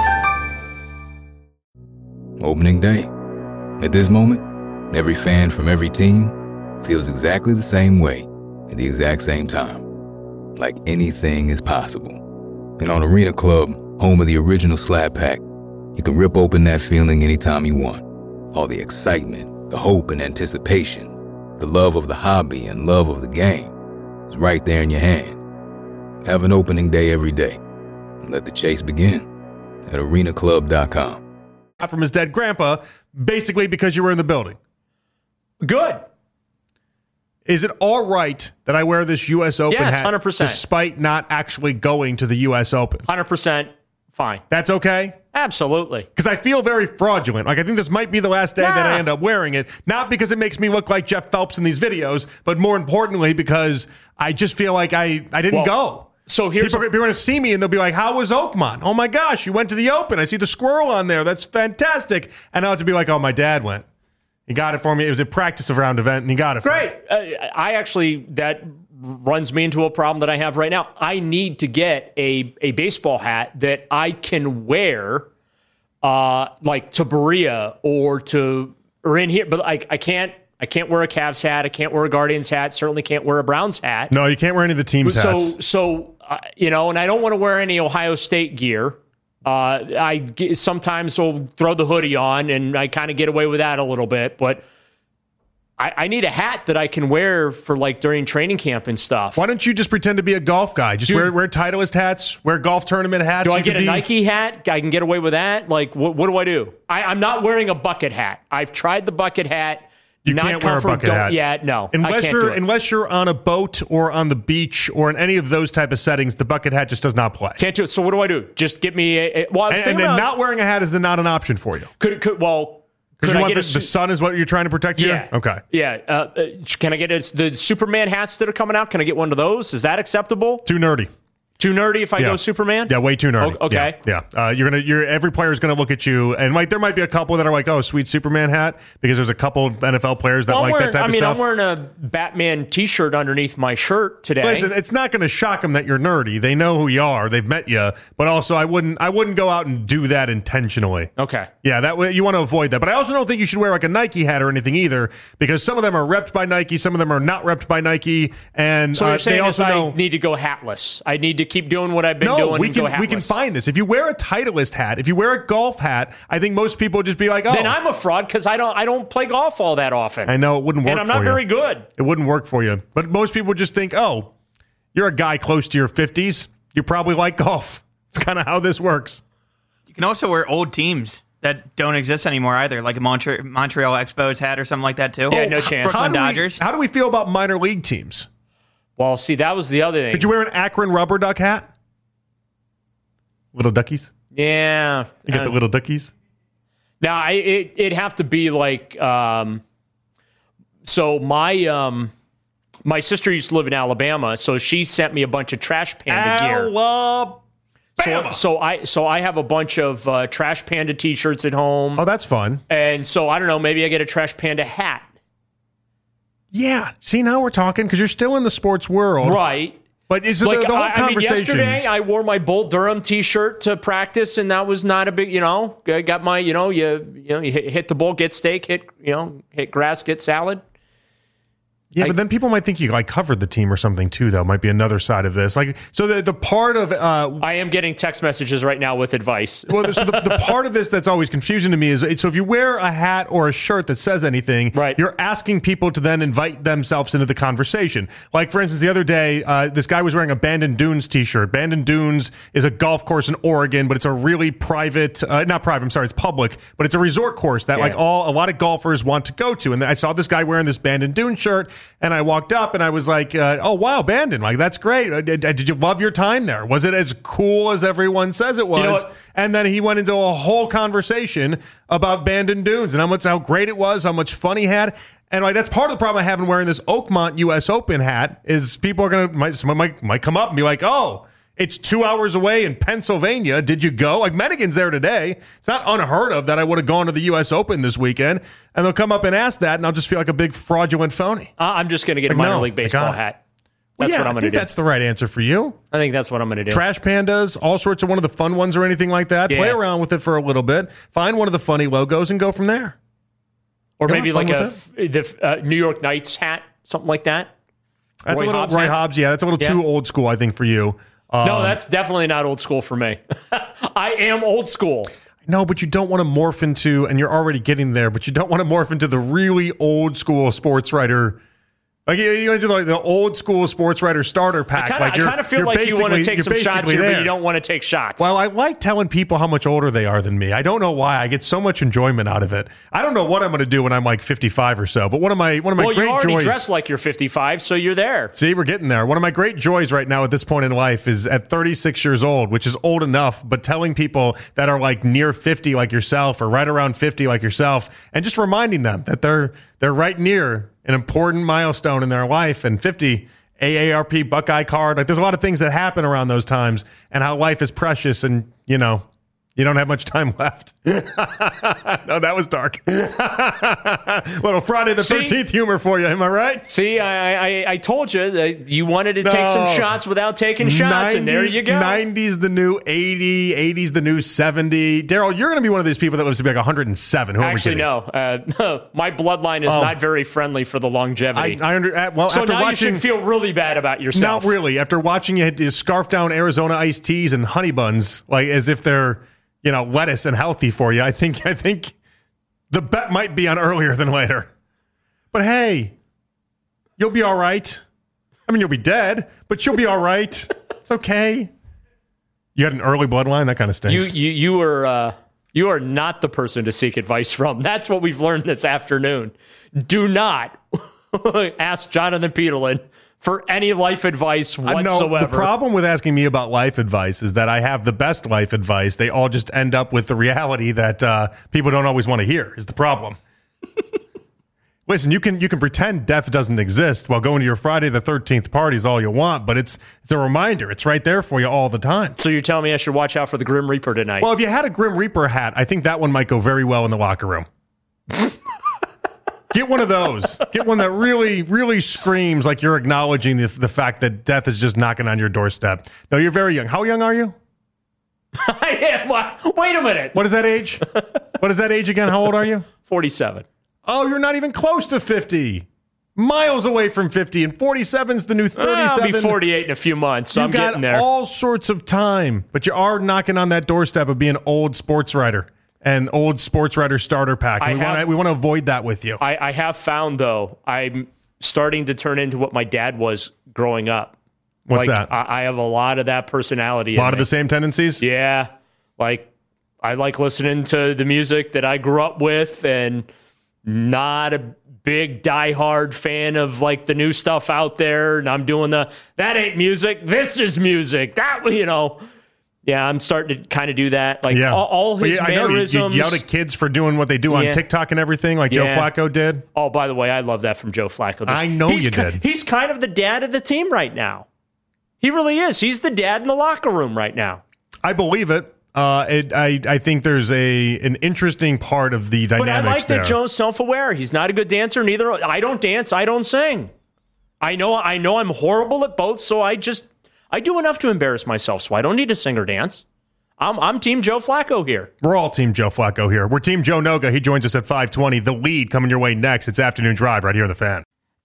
Speaker 11: Opening day. At this moment, every fan from every team feels exactly the same way at the exact same time. Like anything is possible. And on Arena Club, home of the original Slab Pack, you can rip open that feeling anytime you want. All the excitement, the hope and anticipation, the love of the hobby and love of the game is right there in your hand. Have an opening day every day. And let the chase begin at arena club dot com.
Speaker 5: From his dead grandpa, basically because you were in the building.
Speaker 7: Good.
Speaker 5: Is it all right that I wear this U S Open
Speaker 7: yes,
Speaker 5: hat
Speaker 7: one hundred percent.
Speaker 5: despite not actually going to the U S Open?
Speaker 7: one hundred percent fine.
Speaker 5: That's okay?
Speaker 7: Absolutely.
Speaker 5: Because I feel very fraudulent. Like, I think this might be the last day
Speaker 7: nah.
Speaker 5: that I end up wearing it. Not because it makes me look like Jeff Phelps in these videos, but more importantly because I just feel like I, I didn't
Speaker 7: well,
Speaker 5: go.
Speaker 7: So here's
Speaker 5: people, people are going to see me and they'll be like, how was Oakmont? Oh my gosh, you went to the Open. I see the squirrel on there. That's fantastic. And I'll have to be like, oh, my dad went. He got it for me. It was a practice round event and he got it for
Speaker 7: Great.
Speaker 5: me.
Speaker 7: Uh, I actually, that runs me into a problem that I have right now. I need to get a, a baseball hat that I can wear uh, like to Berea or to, or in here, but I, I can't, I can't wear a Cavs hat. I can't wear a Guardians hat. Certainly can't wear a Browns hat.
Speaker 5: No, you can't wear any of the team's
Speaker 7: so,
Speaker 5: hats.
Speaker 7: So, uh, you know, and I don't want to wear any Ohio State gear. Uh, I g- sometimes will throw the hoodie on and I kind of get away with that a little bit, but I, I need a hat that I can wear for like during training camp and stuff.
Speaker 5: Why don't you just pretend to be a golf guy? Just
Speaker 7: Dude,
Speaker 5: wear wear Titleist hats, wear golf tournament hats.
Speaker 7: Do I
Speaker 5: you
Speaker 7: get a
Speaker 5: be...
Speaker 7: Nike hat? I can get away with that? Like, what, what do I do? I, I'm not wearing a bucket hat. I've tried the bucket hat.
Speaker 5: You
Speaker 7: not
Speaker 5: can't wear a bucket
Speaker 7: don't,
Speaker 5: hat.
Speaker 7: Yeah, no.
Speaker 5: Unless
Speaker 7: I can't
Speaker 5: you're
Speaker 7: do it.
Speaker 5: unless you're on a boat or on the beach or in any of those type of settings, the bucket hat just does not play.
Speaker 7: Can't do it. So what do I do? Just get me a, a well. I'm
Speaker 5: and and then
Speaker 7: about,
Speaker 5: not wearing a hat is not an option for you.
Speaker 7: Could could well.
Speaker 5: Because
Speaker 7: Could
Speaker 5: you
Speaker 7: I
Speaker 5: want
Speaker 7: get
Speaker 5: the,
Speaker 7: a,
Speaker 5: the sun is what you're trying to protect
Speaker 7: yeah.
Speaker 5: here? Okay.
Speaker 7: Yeah. Uh, uh, can I get a, the Superman hats that are coming out? Can I get one of those? Is that acceptable?
Speaker 5: Too nerdy.
Speaker 7: Too nerdy if I
Speaker 5: yeah.
Speaker 7: go Superman?
Speaker 5: Yeah, way too nerdy.
Speaker 7: Oh, okay.
Speaker 5: Yeah. yeah. Uh, you're gonna you're every player is gonna look at you and like there might be a couple that are like, oh, sweet Superman hat, because there's a couple N F L players that
Speaker 7: well,
Speaker 5: like
Speaker 7: wearing,
Speaker 5: that type
Speaker 7: I
Speaker 5: of
Speaker 7: mean,
Speaker 5: stuff.
Speaker 7: I'm wearing a Batman t-shirt underneath my shirt today.
Speaker 5: Listen, it's not going to shock them that you're nerdy. They know who you are. They've met you. But also, I wouldn't I wouldn't go out and do that intentionally.
Speaker 7: Okay.
Speaker 5: Yeah, that way you want to avoid that. But I also don't think you should wear like a Nike hat or anything either, because some of them are repped by Nike, some of them are not repped by Nike, and
Speaker 7: so
Speaker 5: uh,
Speaker 7: you're saying
Speaker 5: they also
Speaker 7: I
Speaker 5: know.
Speaker 7: need to go hatless. I need to keep doing what I've been
Speaker 5: no,
Speaker 7: doing.
Speaker 5: we
Speaker 7: and
Speaker 5: can
Speaker 7: go hatless.
Speaker 5: we can find this. If you wear a Titleist hat, if you wear a golf hat, I think most people would just be like, oh.
Speaker 7: Then I'm a fraud because I don't I don't play golf all that often.
Speaker 5: I know it wouldn't work.
Speaker 7: And I'm
Speaker 5: for
Speaker 7: not
Speaker 5: you.
Speaker 7: very good.
Speaker 5: It wouldn't work for you. But most people would just think, oh, you're a guy close to your fifties. You probably like golf. It's kind of how this works.
Speaker 12: You can also wear old teams that don't exist anymore either, like a Montre- Montreal Expos hat or something like that too.
Speaker 7: Yeah, no chance.
Speaker 12: Brooklyn
Speaker 5: how
Speaker 12: Dodgers.
Speaker 5: We, how do we feel about minor league teams?
Speaker 7: Well, see, that was the other thing.
Speaker 5: Did you wear an Akron rubber duck hat? Little duckies?
Speaker 7: Yeah.
Speaker 5: You got
Speaker 7: uh,
Speaker 5: the little duckies?
Speaker 7: Now, I, it, it'd have to be like, um, so my um, my sister used to live in Alabama, so she sent me a bunch of Trash Panda gear.
Speaker 5: Alabama.
Speaker 7: So, so I so I have a bunch of uh, Trash Panda T-shirts at home.
Speaker 5: Oh, that's fun.
Speaker 7: And so, I don't know, maybe I get a Trash Panda hat.
Speaker 5: Yeah. See, now we're talking, because you're still in the sports world.
Speaker 7: Right.
Speaker 5: But is it
Speaker 7: like,
Speaker 5: the, the whole
Speaker 7: I,
Speaker 5: conversation?
Speaker 7: I mean, yesterday I wore my Bull Durham T-shirt to practice, and that was not a big, you know, I got my, you know, you you know, you hit, hit the bull, get steak, hit, you know, hit grass, get salad.
Speaker 5: Yeah,
Speaker 7: I,
Speaker 5: but then people might think you like covered the team or something too, though. Might be another side of this. Like, so the the part of uh,
Speaker 7: I am getting text messages right now with advice.
Speaker 5: Well, so the, the part of this that's always confusing to me is so if you wear a hat or a shirt that says anything,
Speaker 7: right.
Speaker 5: you're asking people to then invite themselves into the conversation. Like, for instance, the other day, uh, this guy was wearing a Bandon Dunes T-shirt. Bandon Dunes is a golf course in Oregon, but it's a really private, uh, not private. I'm sorry, it's public, but it's a resort course that yeah. like all a lot of golfers want to go to. And I saw this guy wearing this Bandon Dunes shirt. And I walked up and I was like, uh, oh, wow, Bandon, like, that's great. Uh, did, did you love your time there? Was it as cool as everyone says it was? You know, and then he went into a whole conversation about Bandon Dunes and how much how great it was, how much fun he had. And like that's part of the problem I have in wearing this Oakmont U S Open hat is people are going to, might, someone might, might come up and be like, oh, it's two hours away in Pennsylvania. Did you go? Like, Madigan's there today. It's not unheard of that I would have gone to the U S Open this weekend. And they'll come up and ask that, and I'll just feel like a big fraudulent phony.
Speaker 7: Uh, I'm just going to get
Speaker 5: like,
Speaker 7: a minor
Speaker 5: no,
Speaker 7: league baseball hat. That's
Speaker 5: well, yeah,
Speaker 7: what I'm going to do.
Speaker 5: I think that's the right answer for you.
Speaker 7: I think that's what I'm going to do.
Speaker 5: Trash pandas, all sorts of one of the fun ones or anything like that.
Speaker 7: Yeah.
Speaker 5: Play around with it for a little bit. Find one of the funny logos and go from there.
Speaker 7: Or
Speaker 5: you
Speaker 7: maybe like a the uh, New York Knights hat, something like that.
Speaker 5: That's
Speaker 7: Roy
Speaker 5: a little
Speaker 7: Hobbs
Speaker 5: Roy
Speaker 7: hat?
Speaker 5: Hobbs. Yeah, that's a little
Speaker 7: yeah.
Speaker 5: too old school, I think, for you. Um,
Speaker 7: no, that's definitely not old school for me. I am old school.
Speaker 5: No, but you don't want to morph into, and you're already getting there, but you don't want to morph into the really old school sports writer. Like you, you want to do like the old school sports writer starter pack.
Speaker 7: I kinda,
Speaker 5: like
Speaker 7: I kind of feel like you want to take some shots here, there. But you don't want to take shots.
Speaker 5: Well, I like telling people how much older they are than me. I don't know why. I get so much enjoyment out of it. I don't know what I'm going to do when I'm like fifty-five or so. But one of my one of my
Speaker 7: well,
Speaker 5: great
Speaker 7: you already
Speaker 5: joys.
Speaker 7: dress like you're fifty-five, so you're there.
Speaker 5: See, we're getting there. One of my great joys right now at this point in life is at thirty-six years old, which is old enough, but telling people that are like near fifty, like yourself, or right around fifty, like yourself, and just reminding them that they're they're right near an important milestone in their life, and fifty A A R P Buckeye card. Like, there's a lot of things that happen around those times, and how life is precious, and you know, you don't have much time left. No, that was dark. Little Friday the thirteenth humor for you, am I right?
Speaker 7: See, I, I I told you that you wanted to
Speaker 5: no.
Speaker 7: take some shots without taking shots, ninety, and there you go.
Speaker 5: ninety's the new eighty, eighty's the new seventy. Daryl, you're going to be one of these people that lives to be like one hundred seven. Who
Speaker 7: Actually,
Speaker 5: no.
Speaker 7: Uh, my bloodline is
Speaker 5: oh.
Speaker 7: not very friendly for the longevity.
Speaker 5: I, I under, uh, well,
Speaker 7: so
Speaker 5: after
Speaker 7: now
Speaker 5: watching,
Speaker 7: you should feel really bad about yourself.
Speaker 5: Not really. After watching you, you scarf down Arizona iced teas and honey buns, like as if they're, you know, lettuce and healthy for you. I think I think the bet might be on earlier than later. But hey, you'll be all right. I mean, you'll be dead, but you'll be all right. It's okay. You had an early bloodline? That kind of stinks.
Speaker 7: You you you were uh, you are not the person to seek advice from. That's what we've learned this afternoon. Do not ask Jonathan Peterlin for any life advice whatsoever.
Speaker 5: No, the problem with asking me about life advice is that I have the best life advice. They all just end up with the reality that uh, people don't always want to hear is the problem. Listen, you can you can pretend death doesn't exist while going to your Friday the thirteenth parties all you want, but it's it's a reminder. It's right there for you all the time.
Speaker 7: So you're telling me I should watch out for the Grim Reaper tonight?
Speaker 5: Well, if you had a Grim Reaper hat, I think that one might go very well in the locker room. Get one of those. Get one that really, really screams like you're acknowledging the, the fact that death is just knocking on your doorstep. No, you're very young. How young are you?
Speaker 7: I am. Wait a minute.
Speaker 5: What is that age? What is that age again? How old are you?
Speaker 7: forty-seven.
Speaker 5: Oh, you're not even close to fifty. Miles away from fifty, and forty-seven's the new thirty-seven.
Speaker 7: I'll be forty-eight in a few months, so
Speaker 5: you
Speaker 7: I'm
Speaker 5: got
Speaker 7: getting there.
Speaker 5: All sorts of time, but you are knocking on that doorstep of being an old sports writer. An old sports writer starter pack. And we want to we want to avoid that with you.
Speaker 7: I, I have found, though, I'm starting to turn into what my dad was growing up.
Speaker 5: What's
Speaker 7: like,
Speaker 5: that?
Speaker 7: I, I have a lot of that personality.
Speaker 5: A lot
Speaker 7: in
Speaker 5: of
Speaker 7: me.
Speaker 5: the same tendencies?
Speaker 7: Yeah. Like, I like listening to the music that I grew up with, and not a big diehard fan of like the new stuff out there. And I'm doing the, that ain't music, this is music. That, you know. Yeah, I'm starting to kind of do that. Like,
Speaker 5: yeah.
Speaker 7: all, all his
Speaker 5: well, yeah,
Speaker 7: mannerisms.
Speaker 5: I know. You, you yell at kids for doing what they do on
Speaker 7: yeah.
Speaker 5: TikTok and everything, like
Speaker 7: yeah.
Speaker 5: Joe Flacco did.
Speaker 7: Oh, by the way, I love that from Joe Flacco. This,
Speaker 5: I know
Speaker 7: he's
Speaker 5: you
Speaker 7: ki-
Speaker 5: did.
Speaker 7: He's kind of the dad of the team right now. He really is. He's the dad in the locker room right now.
Speaker 5: I believe it. Uh, it I, I think there's a an interesting part of the dynamics
Speaker 7: But I like
Speaker 5: there.
Speaker 7: that Joe's self-aware. He's not a good dancer. Neither I don't dance. I don't sing. I know. I know. I'm horrible at both. So I just I do enough to embarrass myself. So I don't need to sing or dance. I'm I'm Team Joe Flacco here.
Speaker 5: We're all Team Joe Flacco here. We're Team Joe Noga. He joins us at five twenty. The Lead coming your way next. It's Afternoon Drive right here on The Fan.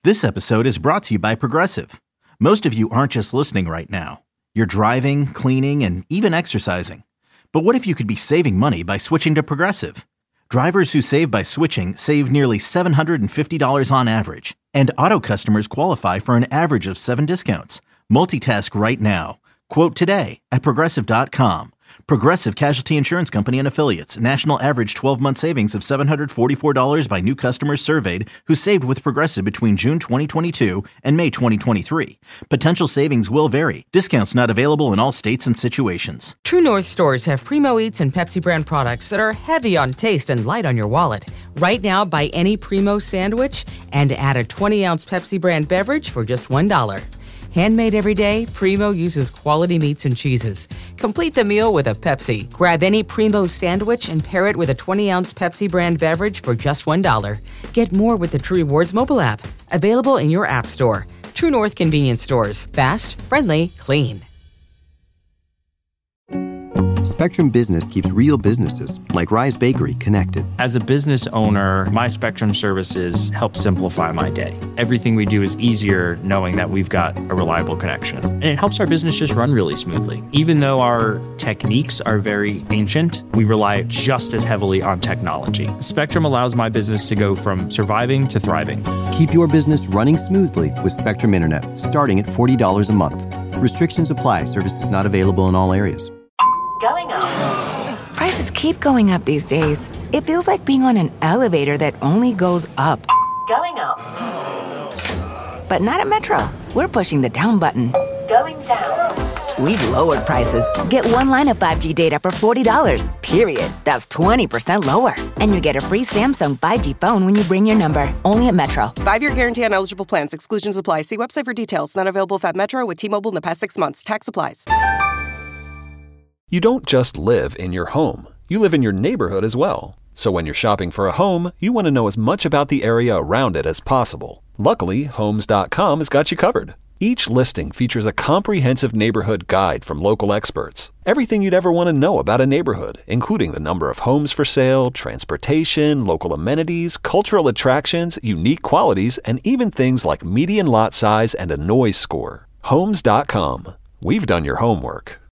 Speaker 1: This episode is brought to you by Progressive. Most of you aren't just listening right now. You're driving, cleaning, and even exercising. But what if you could be saving money by switching to Progressive? Drivers who save by switching save nearly seven hundred fifty dollars on average. And auto customers qualify for an average of seven discounts. Multitask right now. Quote today at Progressive dot com. Progressive Casualty Insurance Company and Affiliates. National average twelve-month savings of seven hundred forty-four dollars by new customers surveyed who saved with Progressive between June twenty twenty-two and May twenty twenty-three. Potential savings will vary. Discounts not available in all states and situations.
Speaker 2: True North stores have Primo Eats and Pepsi brand products that are heavy on taste and light on your wallet. Right now, buy any Primo sandwich and add a twenty-ounce Pepsi brand beverage for just one dollar. Handmade every day, Primo uses quality meats and cheeses. Complete the meal with a Pepsi. Grab any Primo sandwich and pair it with a twenty-ounce Pepsi brand beverage for just one dollar. Get more with the True Rewards mobile app. Available in your app store. True North convenience stores. Fast, friendly, clean.
Speaker 3: Spectrum Business keeps real businesses, like Rise Bakery, connected.
Speaker 4: As a business owner, my Spectrum services help simplify my day. Everything we do is easier knowing that we've got a reliable connection. And it helps our business just run really smoothly. Even though our techniques are very ancient, we rely just as heavily on technology. Spectrum allows my business to go from surviving to thriving.
Speaker 3: Keep your business running smoothly with Spectrum Internet, starting at forty dollars a month. Restrictions apply. Services not available in all areas.
Speaker 9: Going up. Prices keep going up these days. It feels like being on an elevator that only goes up. Going up. But not at Metro. We're pushing the down button. Going down. We've lowered prices. Get one line of five G data for forty dollars, period. That's twenty percent lower. And you get a free Samsung five G phone when you bring your number. Only at Metro.
Speaker 10: Five-year guarantee on eligible plans. Exclusions apply. See website for details. Not available at Metro with T-Mobile in the past six months. Tax applies.
Speaker 13: You don't just live in your home. You live in your neighborhood as well. So when you're shopping for a home, you want to know as much about the area around it as possible. Luckily, Homes dot com has got you covered. Each listing features a comprehensive neighborhood guide from local experts. Everything you'd ever want to know about a neighborhood, including the number of homes for sale, transportation, local amenities, cultural attractions, unique qualities, and even things like median lot size and a noise score. Homes dot com. We've done your homework.